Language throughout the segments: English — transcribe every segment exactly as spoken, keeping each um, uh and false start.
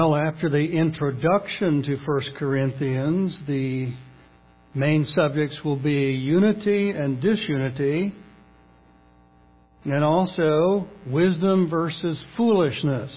Well, after the introduction to First Corinthians, the main subjects will be unity and disunity, and also wisdom versus foolishness.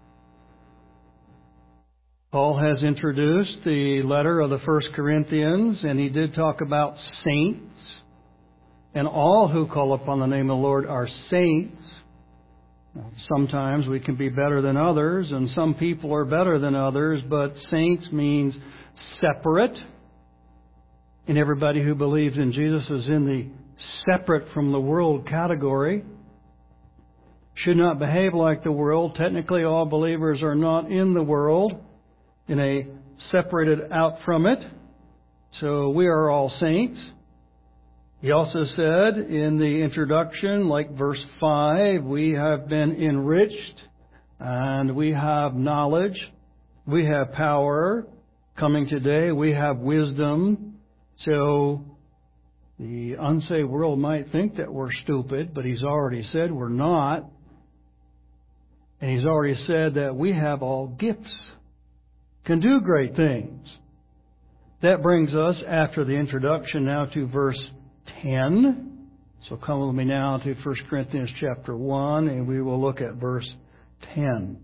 Paul has introduced the letter of the First Corinthians, and he did talk about saints, and all who call upon the name of the Lord are saints. Sometimes we can be better than others, and some people are better than others, but saints means separate. And everybody who believes in Jesus is in the separate from the world category. Should not behave like the world. Technically, all believers are not in the world, in a separated out from it. So we are all saints. He also said in the introduction, like verse five, we have been enriched and we have knowledge, we have power. Coming today, we have wisdom. So the unsaved world might think that we're stupid, but he's already said we're not. And he's already said that we have all gifts, can do great things. That brings us, after the introduction, now to verse ten. So come with me now to First Corinthians chapter one, and we will look at verse ten.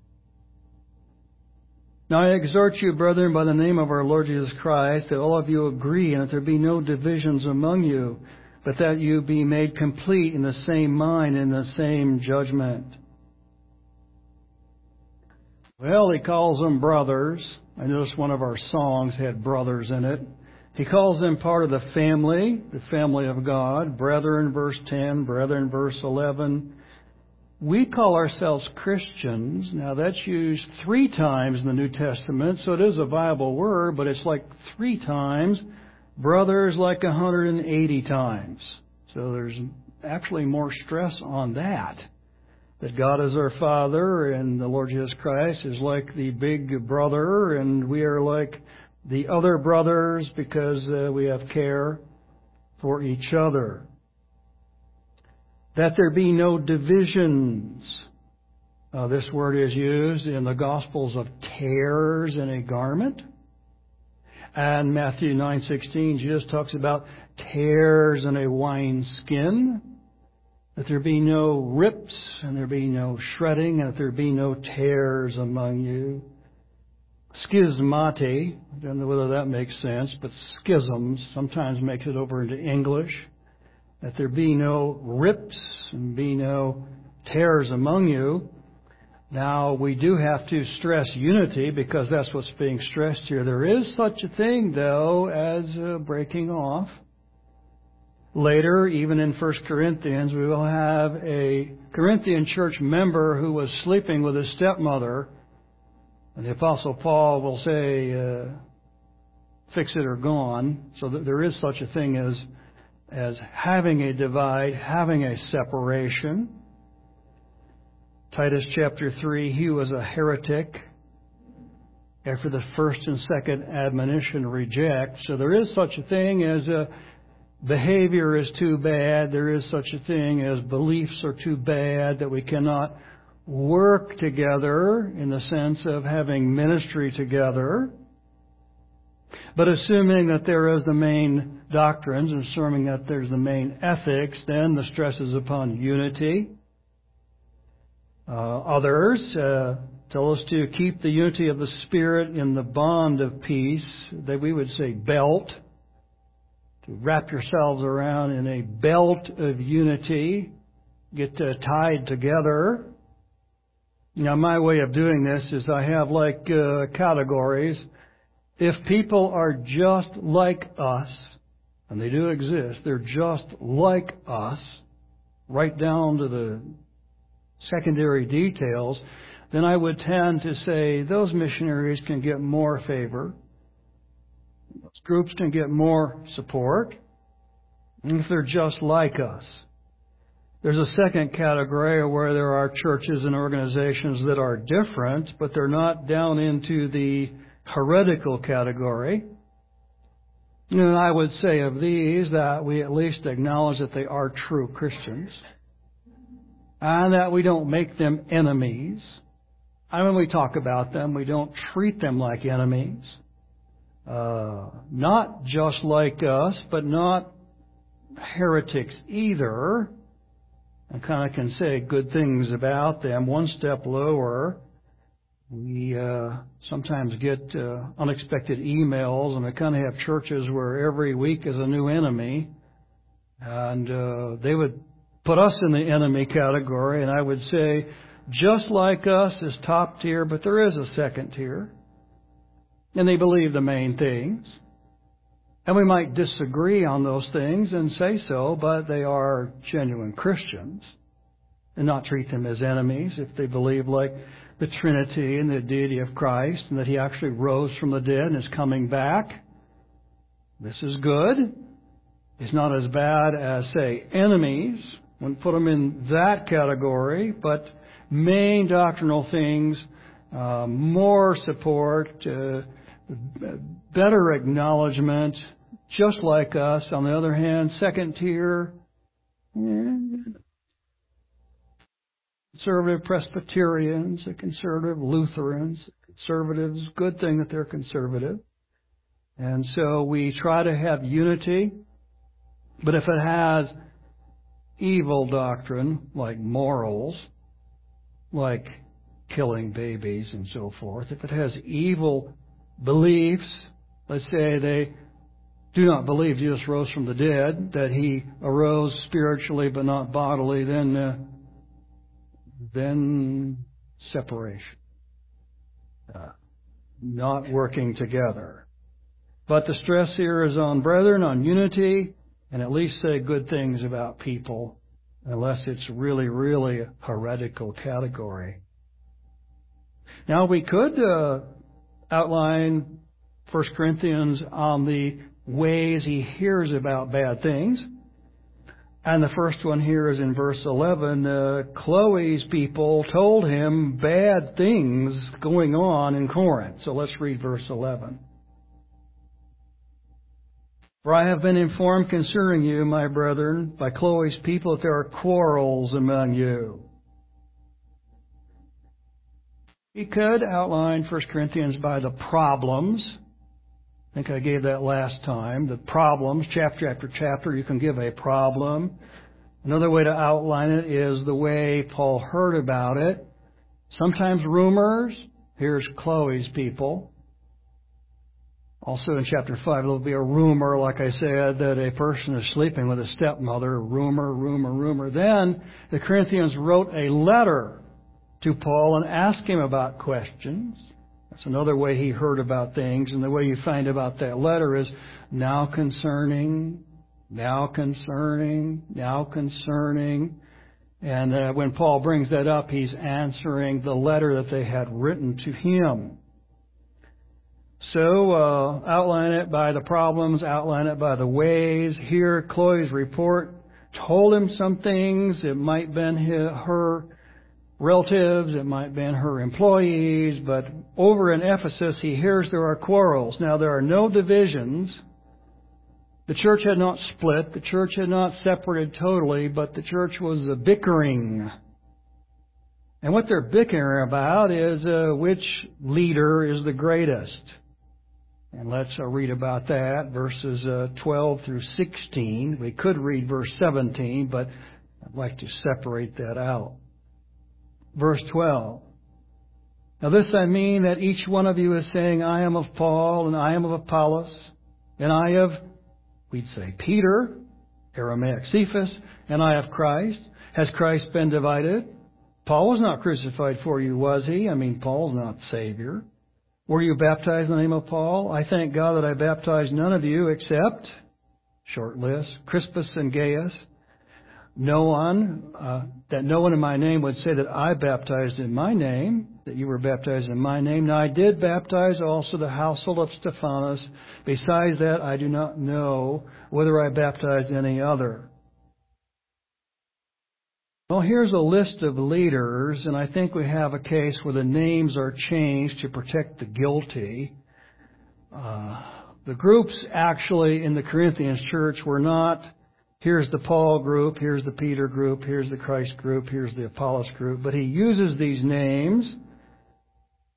Now I exhort you, brethren, by the name of our Lord Jesus Christ, that all of you agree, and that there be no divisions among you, but that you be made complete in the same mind and the same judgment. Well, he calls them brothers. I noticed one of our songs had brothers in it. He calls them part of the family, the family of God. Brethren, verse ten, brethren, verse eleven. We call ourselves Christians. Now, that's used three times in the New Testament, so it is a viable word, but it's like three times. Brothers, like one hundred eighty times. So there's actually more stress on that. That God is our Father, and the Lord Jesus Christ is like the big brother, and we are like the other brothers because uh, we have care for each other. That there be no divisions. Uh, this word is used in the Gospels of tears in a garment. And Matthew nine sixteen, Jesus talks about tears in a wineskin. That there be no rips, and there be no shredding, and that there be no tears among you. Schismate, I don't know whether that makes sense, but schisms sometimes makes it over into English. That there be no rips and be no tears among you. Now, we do have to stress unity because that's what's being stressed here. There is such a thing, though, as uh, breaking off. Later, even in First Corinthians, we will have a Corinthian church member who was sleeping with his stepmother. And the Apostle Paul will say, uh, fix it or gone. So that there is such a thing as, as having a divide, having a separation. Titus chapter three, he was a heretic. After the first and second admonition, reject. So there is such a thing as a behavior is too bad. There is such a thing as beliefs are too bad, that we cannot work together in the sense of having ministry together. But assuming that there is the main doctrines, and assuming that there's the main ethics, then the stress is upon unity. Uh, others uh, tell us to keep the unity of the Spirit in the bond of peace, that we would say belt. To wrap yourselves around in a belt of unity, get uh, tied together. Now, my way of doing this is I have like uh, categories. If people are just like us, and they do exist, they're just like us, right down to the secondary details, then I would tend to say those missionaries can get more favor. Those groups can get more support if they're just like us. There's a second category where there are churches and organizations that are different, but they're not down into the heretical category. And I would say of these that we at least acknowledge that they are true Christians, and that we don't make them enemies. And when we talk about them, we don't treat them like enemies. Uh, not just like us, but not heretics either. I kind of can say good things about them. One step lower, we uh, sometimes get uh, unexpected emails, and we kind of have churches where every week is a new enemy. And uh, they would put us in the enemy category, and I would say, just like us is top tier, but there is a second tier. And they believe the main things. And we might disagree on those things and say so, but they are genuine Christians. And not treat them as enemies if they believe like the Trinity and the deity of Christ, and that He actually rose from the dead and is coming back. This is good. It's not as bad as, say, enemies. Wouldn't put them in that category, but main doctrinal things, uh, more support, uh, better acknowledgement, just like us. On the other hand, second tier, yeah, conservative Presbyterians, the conservative Lutherans, conservatives, good thing that they're conservative. And so we try to have unity, but if it has evil doctrine, like morals, like killing babies and so forth, if it has evil beliefs, let's say they do not believe Jesus rose from the dead, that He arose spiritually but not bodily, then uh, then separation. Uh, not working together. But the stress here is on brethren, on unity, and at least say good things about people, unless it's really, really a heretical category. Now, we could uh, outline First Corinthians on the ways he hears about bad things. And the first one here is in verse eleven. Uh, Chloe's people told him bad things going on in Corinth. So let's read verse eleven. For I have been informed concerning you, my brethren, by Chloe's people, that there are quarrels among you. He could outline First Corinthians by the problems. I think I gave that last time. The problems, chapter after chapter, you can give a problem. Another way to outline it is the way Paul heard about it. Sometimes rumors. Here's Chloe's people. Also in chapter five, there'll be a rumor, like I said, that a person is sleeping with a stepmother. Rumor, rumor, rumor. Then the Corinthians wrote a letter to Paul and asked him about questions. That's another way he heard about things. And the way you find about that letter is now concerning, now concerning, now concerning. And uh, when Paul brings that up, he's answering the letter that they had written to him. So, uh, outline it by the problems, outline it by the ways. Here, Chloe's report told him some things. It might have been his, her relatives, it might have been her employees, but over in Ephesus, he hears there are quarrels. Now, there are no divisions. The church had not split. The church had not separated totally, but the church was bickering. And what they're bickering about is uh, which leader is the greatest. And let's uh, read about that, verses uh, twelve through sixteen. We could read verse seventeen, but I'd like to separate that out. Verse twelve. Now this I mean, that each one of you is saying, I am of Paul, and I am of Apollos, and I of, we'd say, Peter, Aramaic Cephas, and I of Christ. Has Christ been divided? Paul was not crucified for you, was he? I mean, Paul's not Savior. Were you baptized in the name of Paul? I thank God that I baptized none of you except, short list, Crispus and Gaius. No one, uh, that no one in my name would say that I baptized in my name, that you were baptized in my name. Now I did baptize also the household of Stephanas. Besides that, I do not know whether I baptized any other. Well, here's a list of leaders, and I think we have a case where the names are changed to protect the guilty. Uh, the groups actually in the Corinthians church were not, here's the Paul group, here's the Peter group, here's the Christ group, here's the Apollos group, but he uses these names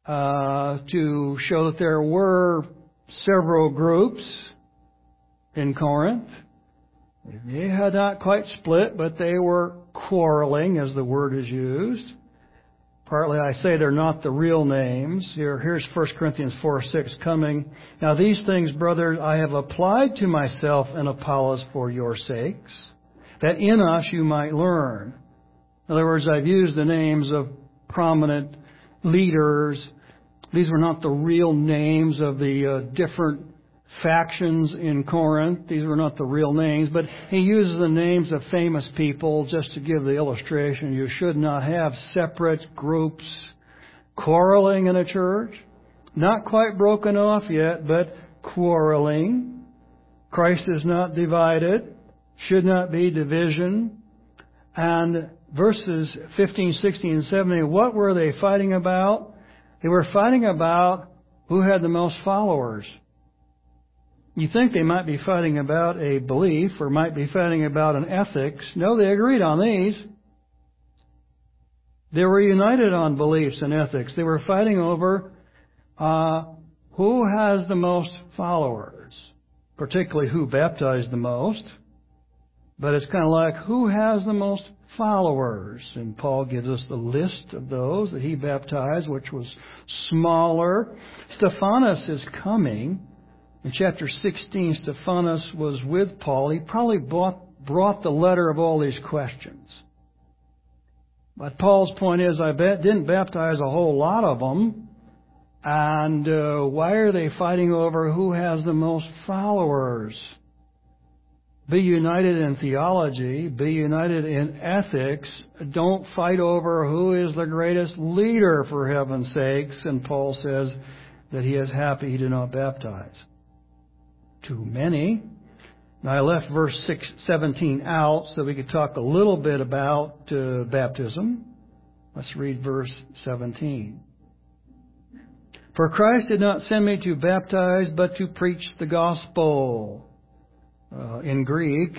uh, to show that there were several groups in Corinth. They had not quite split, but they were quarreling, as the word is used. Partly I say they're not the real names. Here, here's First Corinthians four six coming. Now these things, brothers, I have applied to myself and Apollos for your sakes, that in us you might learn. In other words, I've used the names of prominent leaders. These were not the real names of the uh, different factions in Corinth. These were not the real names, but he uses the names of famous people just to give the illustration. You should not have separate groups quarreling in a church. Not quite broken off yet, but quarreling. Christ is not divided. Should not be division. And verses fifteen, sixteen, and seventeen, what were they fighting about? They were fighting about who had the most followers. You think they might be fighting about a belief or might be fighting about an ethics. No, they agreed on these. They were united on beliefs and ethics. They were fighting over uh, who has the most followers, particularly who baptized the most. But it's kind of like who has the most followers. And Paul gives us the list of those that he baptized, which was smaller. Stephanas is coming. In chapter sixteen, Stephanas was with Paul. He probably brought, brought the letter of all these questions. But Paul's point is, I bet, didn't baptize a whole lot of them. And uh, why are they fighting over who has the most followers? Be united in theology. Be united in ethics. Don't fight over who is the greatest leader, for heaven's sakes. And Paul says that he is happy he did not baptize too many. Now I left verse six, seventeen out so we could talk a little bit about uh, baptism. Let's read verse seventeen. For Christ did not send me to baptize, but to preach the gospel. Uh, in Greek,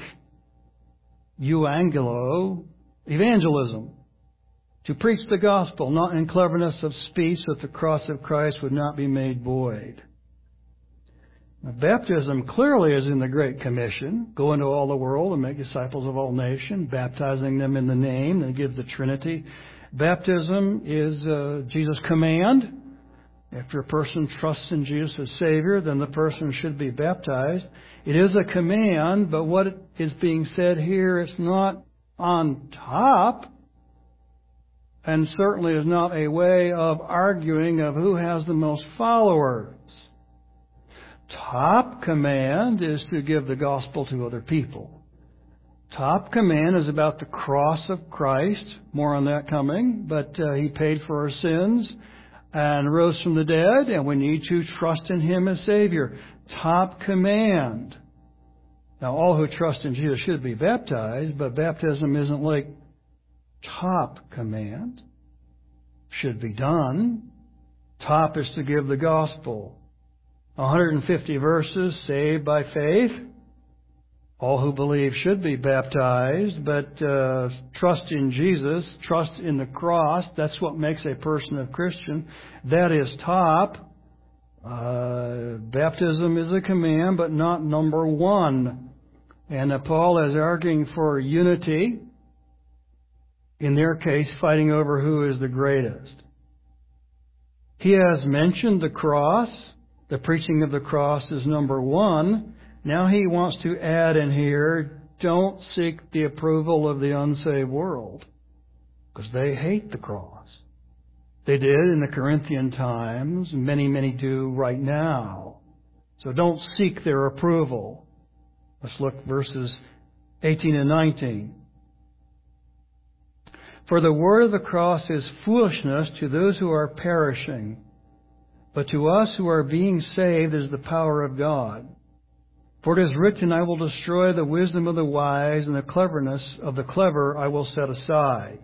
euangelo, evangelism. To preach the gospel, not in cleverness of speech, that the cross of Christ would not be made void. Now, baptism clearly is in the Great Commission. Go into all the world and make disciples of all nations, baptizing them in the name that gives the Trinity. Baptism is uh, Jesus' command. After a person trusts in Jesus as Savior, then the person should be baptized. It is a command, but what is being said here, it's not on top, and certainly is not a way of arguing of who has the most followers. Top command is to give the gospel to other people. Top command is about the cross of Christ. More on that coming. But uh, He paid for our sins and rose from the dead, and we need to trust in Him as Savior. Top command. Now, all who trust in Jesus should be baptized, but baptism isn't like top command. Should be done. Top is to give the gospel. one hundred fifty verses, saved by faith. All who believe should be baptized, but uh, trust in Jesus, trust in the cross, that's what makes a person a Christian. That is top. Uh, baptism is a command, but not number one. And uh, Paul is arguing for unity. In their case, fighting over who is the greatest. He has mentioned the cross. The preaching of the cross is number one. Now he wants to add in here, don't seek the approval of the unsaved world, because they hate the cross. They did in the Corinthian times. Many, many do right now. So don't seek their approval. Let's look verses eighteen and nineteen. For the word of the cross is foolishness to those who are perishing, but to us who are being saved is the power of God. For it is written, I will destroy the wisdom of the wise, and the cleverness of the clever I will set aside.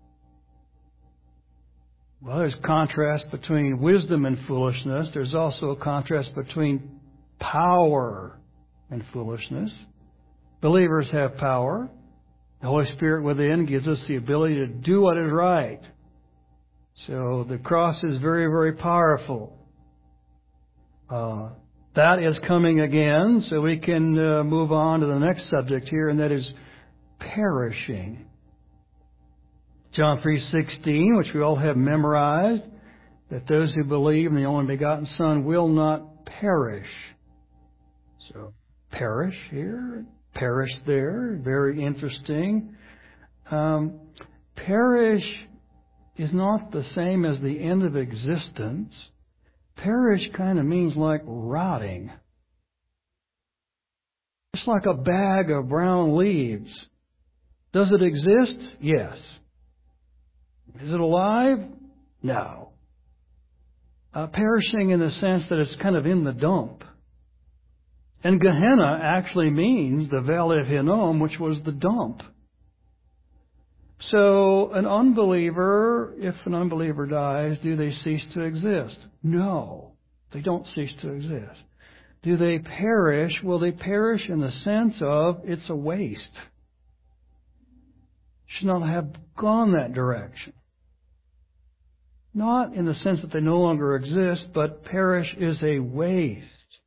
Well, there's contrast between wisdom and foolishness. There's also a contrast between power and foolishness. Believers have power. The Holy Spirit within gives us the ability to do what is right. So the cross is very, very powerful. Uh, that is coming again, so we can uh, move on to the next subject here, and that is perishing. John three sixteen, which we all have memorized, that those who believe in the only begotten Son will not perish. So, perish here, perish there, very interesting. Um, perish is not the same as the end of existence. Perish kind of means like rotting. It's like a bag of brown leaves. Does it exist? Yes. Is it alive? No. Uh, perishing in the sense that it's kind of in the dump. And Gehenna actually means the Valley of Hinnom, which was the dump. So an unbeliever, if an unbeliever dies, do they cease to exist? No, they don't cease to exist. Do they perish? Well, they perish in the sense of it's a waste. Should not have gone that direction. Not in the sense that they no longer exist, but perish is a waste.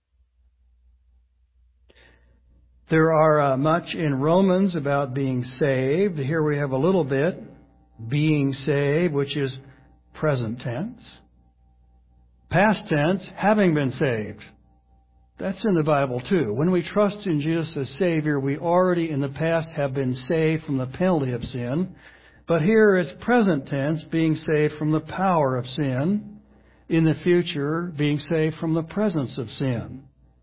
There are uh, much in Romans about being saved. Here we have a little bit, being saved, which is present tense. Past tense, having been saved. That's in the Bible too. When we trust in Jesus as Savior, we already in the past have been saved from the penalty of sin. But here it's present tense, being saved from the power of sin. In the future, being saved from the presence of sin.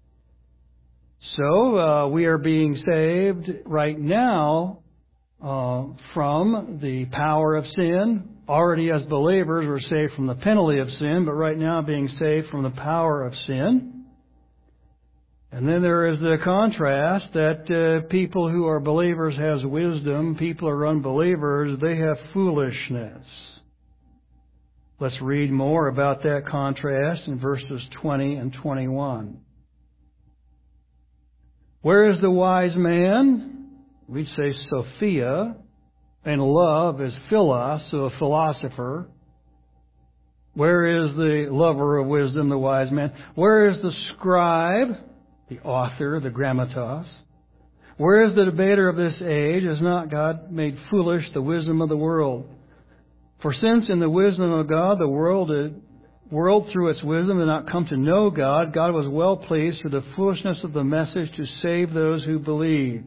So uh, we are being saved right now uh, from the power of sin. Already as believers, we're saved from the penalty of sin, but right now being saved from the power of sin. And then there is the contrast that uh, people who are believers has wisdom, people who are unbelievers, they have foolishness. Let's read more about that contrast in verses twenty and twenty-one. Where is the wise man? We'd say Sophia, and love is philos, so a philosopher. Where is the lover of wisdom, the wise man? Where is the scribe, the author, the grammatos? Where is the debater of this age? Has not God made foolish the wisdom of the world? For since in the wisdom of God the world did world through its wisdom did not come to know God, God was well pleased through the foolishness of the message to save those who believe.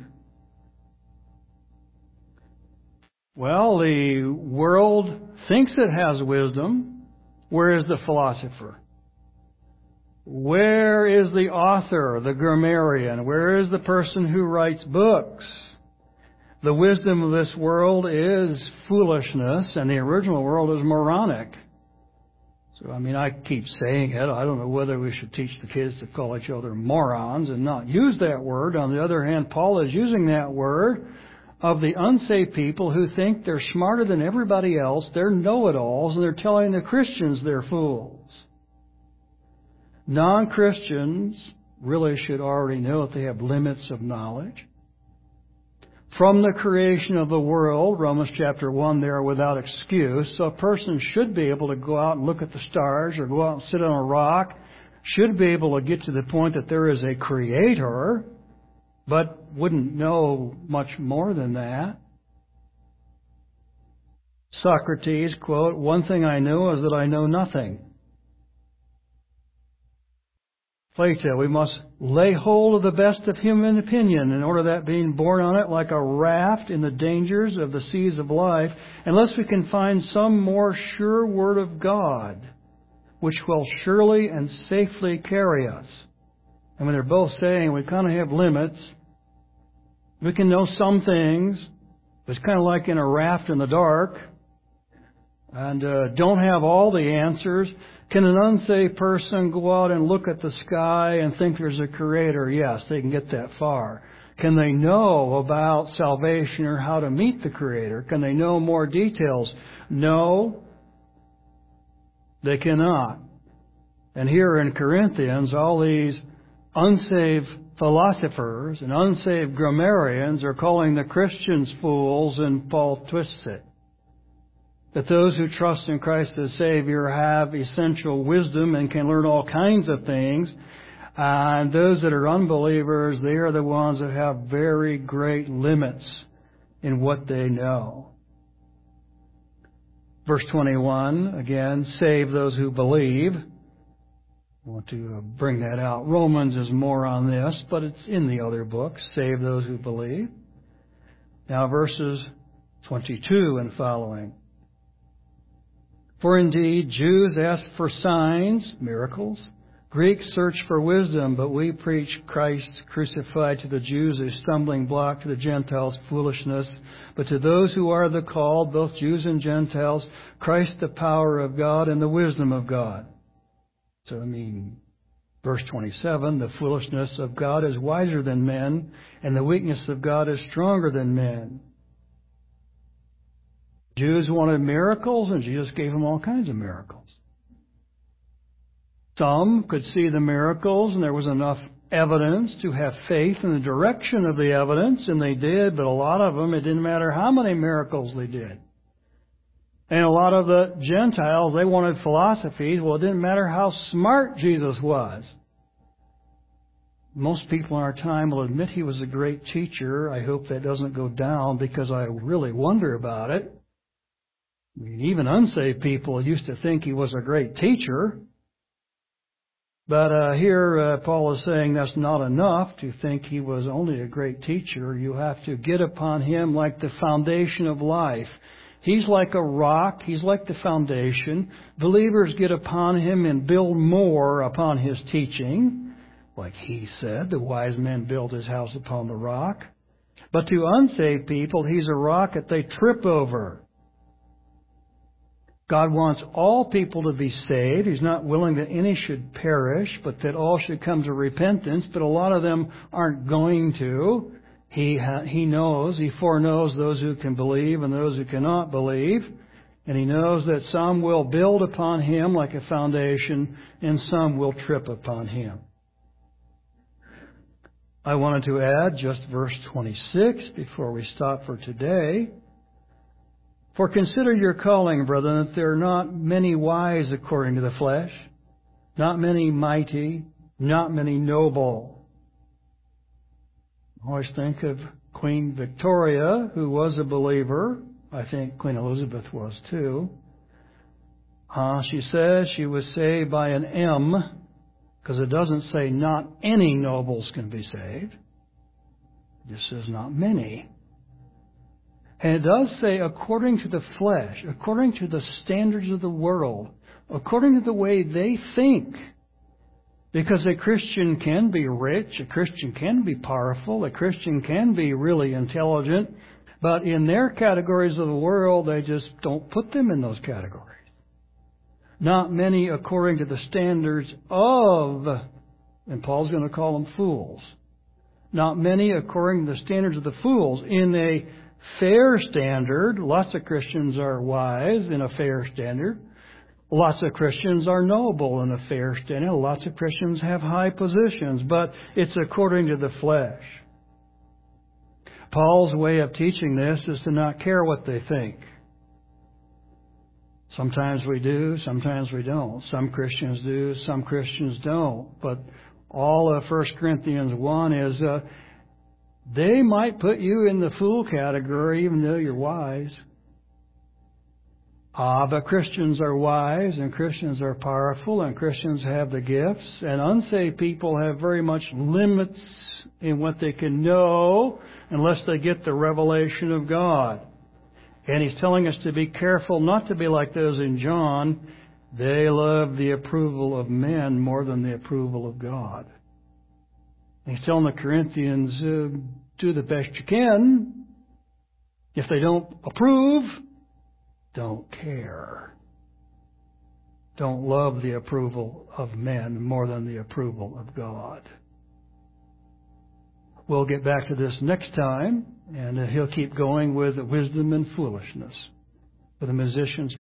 Well, the world thinks it has wisdom. Where is the philosopher? Where is the author, the grammarian? Where is the person who writes books? The wisdom of this world is foolishness, and the original world is moronic. So, I mean, I keep saying it. I don't know whether we should teach the kids to call each other morons and not use that word. On the other hand, Paul is using that word of the unsaved people who think they're smarter than everybody else. They're know-it-alls, and they're telling the Christians they're fools. Non-Christians really should already know that they have limits of knowledge. From the creation of the world, Romans chapter one, they are without excuse. So a person should be able to go out and look at the stars or go out and sit on a rock, should be able to get to the point that there is a creator, but wouldn't know much more than that. Socrates, quote, "One thing I know is that I know nothing." Plato, we must lay hold of the best of human opinion in order that being borne on it like a raft in the dangers of the seas of life, unless we can find some more sure word of God, which will surely and safely carry us. And when they're both saying we kind of have limits, we can know some things, but it's kind of like in a raft in the dark, and uh, don't have all the answers. Can an unsaved person go out and look at the sky and think there's a creator? Yes, they can get that far. Can they know about salvation or how to meet the creator? Can they know more details? No, they cannot. And here in Corinthians, all these unsaved philosophers and unsaved grammarians are calling the Christians fools, and Paul twists it. that those who trust in Christ as Savior have essential wisdom and can learn all kinds of things. Uh, and those that are unbelievers, they are the ones that have very great limits in what they know. Verse twenty-one, again, save those who believe. I want to bring that out. Romans is more on this, but it's in the other books. Save those who believe. Now verses twenty-two and following. For indeed, Jews ask for signs, miracles. Greeks search for wisdom, but we preach Christ crucified to the Jews, a stumbling block, to the Gentiles, foolishness. But to those who are the called, both Jews and Gentiles, Christ the power of God and the wisdom of God. So, I mean, verse twenty-seven, the foolishness of God is wiser than men, and the weakness of God is stronger than men. Jews wanted miracles, and Jesus gave them all kinds of miracles. Some could see the miracles, and there was enough evidence to have faith in the direction of the evidence, and they did, but a lot of them, it didn't matter how many miracles they did. And a lot of the Gentiles, they wanted philosophies. Well, it didn't matter how smart Jesus was. Most people in our time will admit he was a great teacher. I hope that doesn't go down because I really wonder about it. I mean, even unsaved people used to think he was a great teacher. But uh, here uh, Paul is saying that's not enough to think he was only a great teacher. You have to get upon him like the foundation of life. He's like a rock. He's like the foundation. Believers get upon him and build more upon his teaching. Like he said, the wise man built his house upon the rock. But to unsaved people, he's a rock that they trip over. God wants all people to be saved. He's not willing that any should perish, but that all should come to repentance. But a lot of them aren't going to. He ha- He knows, He foreknows those who can believe and those who cannot believe. And He knows that some will build upon Him like a foundation, and some will trip upon Him. I wanted to add just verse twenty-six before we stop for today. For consider your calling, brethren, that there are not many wise according to the flesh, not many mighty, not many noble. I always think of Queen Victoria, who was a believer. I think Queen Elizabeth was too. Uh, she says she was saved by an M, because it doesn't say not any nobles can be saved. It just says not many. And it does say according to the flesh, according to the standards of the world, according to the way they think. Because a Christian can be rich, a Christian can be powerful, a Christian can be really intelligent, but in their categories of the world, they just don't put them in those categories. Not many according to the standards of, and Paul's going to call them fools. Not many according to the standards of the fools. In a fair standard, lots of Christians are wise in a fair standard. Lots of Christians are noble in a fair standard. Lots of Christians have high positions, but it's according to the flesh. Paul's way of teaching this is to not care what they think. Sometimes we do, sometimes we don't. Some Christians do, some Christians don't. But all of First Corinthians one is, uh, they might put you in the fool category even though you're wise. Ah, but Christians are wise, and Christians are powerful, and Christians have the gifts, and unsaved people have very much limits in what they can know unless they get the revelation of God. And He's telling us to be careful not to be like those in John. They love the approval of men more than the approval of God. And He's telling the Corinthians, uh, do the best you can. If they don't approve, don't care. Don't love the approval of men more than the approval of God. We'll get back to this next time, and he'll keep going with wisdom and foolishness. For the musicians